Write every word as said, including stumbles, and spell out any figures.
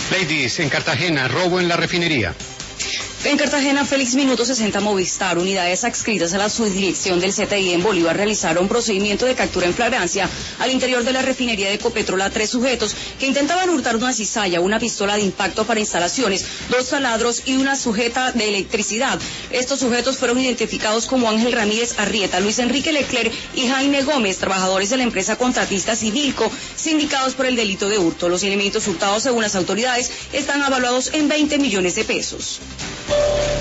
Ladies, en Cartagena, robo en la refinería. En Cartagena, Félix Minuto sesenta Movistar, unidades adscritas a la subdirección del C T I en Bolívar, realizaron procedimiento de captura en flagrancia al interior de la refinería de Ecopetrol a tres sujetos que intentaban hurtar una cizalla, una pistola de impacto para instalaciones, dos taladros y una sujeta de electricidad. Estos sujetos fueron identificados como Ángel Ramírez Arrieta, Luis Enrique Leclerc y Jaime Gómez, trabajadores de la empresa contratista Civilco, sindicados por el delito de hurto. Los elementos hurtados, según las autoridades, están avaluados en veinte millones de pesos.